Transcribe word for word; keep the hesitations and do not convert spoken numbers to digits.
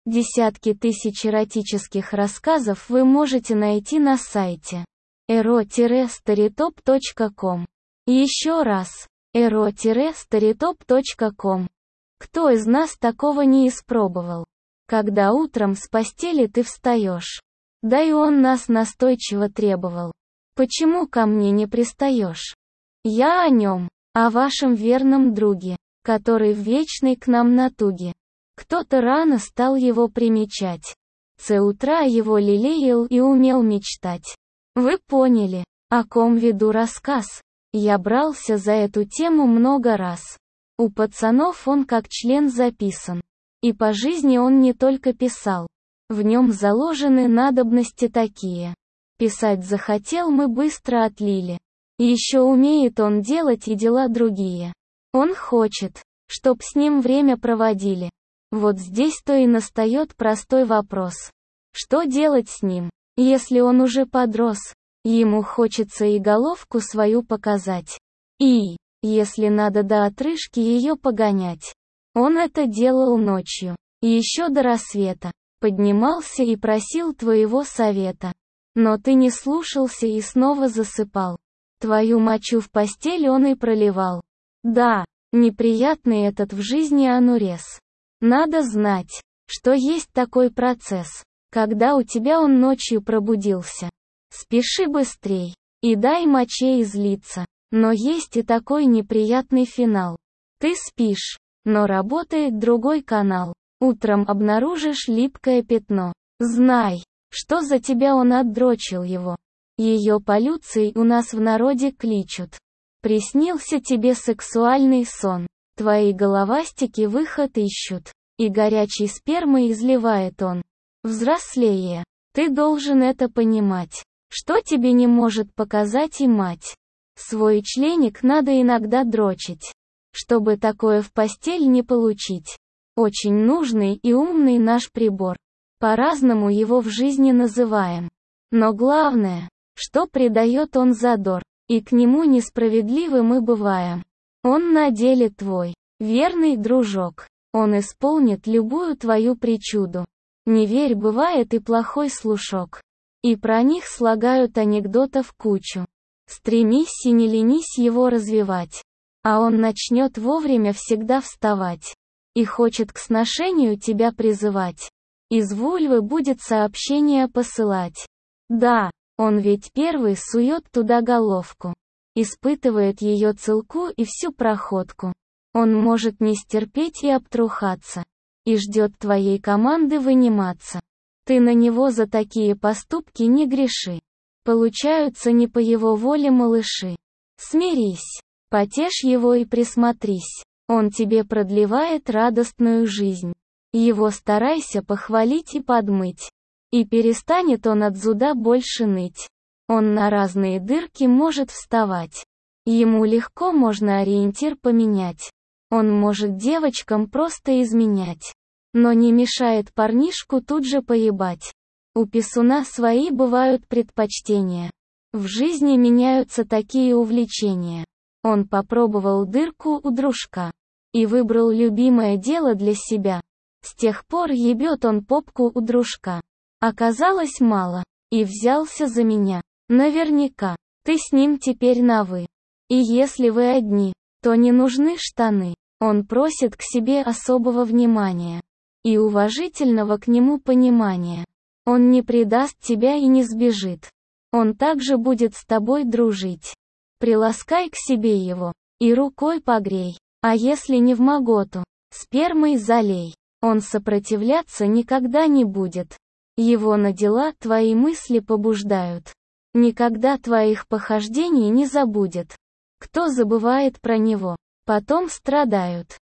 Десятки тысяч эротических рассказов вы можете найти на сайте эро старитоп точка ком. Еще раз, эро старитоп точка ком. Кто из нас такого не испробовал? Когда утром с постели ты встаешь. Да и он нас настойчиво требовал. Почему ко мне не пристаешь? Я о нем, о вашем верном друге, который в вечной к нам натуге. Кто-то рано стал его примечать. С утра его лелеял и умел мечтать. Вы поняли, о ком веду рассказ? Я брался за эту тему много раз. У пацанов он как член записан. И по жизни он не только писал. В нем заложены надобности такие. Писать захотел, мы быстро отлили. Еще умеет он делать и дела другие. Он хочет, чтоб с ним время проводили. Вот здесь-то и настает простой вопрос. Что делать с ним, если он уже подрос? Ему хочется и головку свою показать. И, если надо до отрыжки ее погонять. Он это делал ночью, еще до рассвета. Поднимался и просил твоего совета. Но ты не слушался и снова засыпал. Твою мочу в постель он и проливал. Да, неприятный этот в жизни анурез. Надо знать, что есть такой процесс, когда у тебя он ночью пробудился. Спеши быстрей, и дай моче излиться. Но есть и такой неприятный финал. Ты спишь, но работает другой канал. Утром обнаружишь липкое пятно. Знай, что за тебя он отдрочил его. Ее полюцией у нас в народе кличут. Приснился тебе сексуальный сон. Твои головастики выход ищут. И горячей спермой изливает он. Взрослее, ты должен это понимать. Что тебе не может показать и мать? Свой членик надо иногда дрочить. Чтобы такое в постель не получить. Очень нужный и умный наш прибор. По-разному его в жизни называем. Но главное, что придает он задор, и к нему несправедливы мы бываем. Он на деле твой, верный дружок. Он исполнит любую твою причуду. Не верь, бывает и плохой слушок. И про них слагают анекдотов кучу. Стремись и не ленись его развивать. А он начнет вовремя всегда вставать. И хочет к сношению тебя призывать. Из вульвы будет сообщение посылать. Да, он ведь первый сует туда головку. Испытывает ее целку и всю проходку. Он может не стерпеть и обтрухаться. И ждет твоей команды выниматься. Ты на него за такие поступки не греши. Получаются не по его воле малыши. Смирись, потешь его и присмотрись. Он тебе продлевает радостную жизнь. Его старайся похвалить и подмыть. И перестанет он от зуда больше ныть. Он на разные дырки может вставать. Ему легко можно ориентир поменять. Он может девочкам просто изменять. Но не мешает парнишку тут же поебать. У писуна свои бывают предпочтения. В жизни меняются такие увлечения. Он попробовал дырку у дружка. И выбрал любимое дело для себя. С тех пор ебет он попку у дружка. Оказалось мало. И взялся за меня. Наверняка. Ты с ним теперь на «вы». И если вы одни, то не нужны штаны. Он просит к себе особого внимания. И уважительного к нему понимания. Он не предаст тебя и не сбежит. Он также будет с тобой дружить. Приласкай к себе его. И рукой погрей. А если не вмоготу, спермой залей. Он сопротивляться никогда не будет. Его на дела твои мысли побуждают. Никогда твоих похождений не забудет. Кто забывает про него, потом страдают.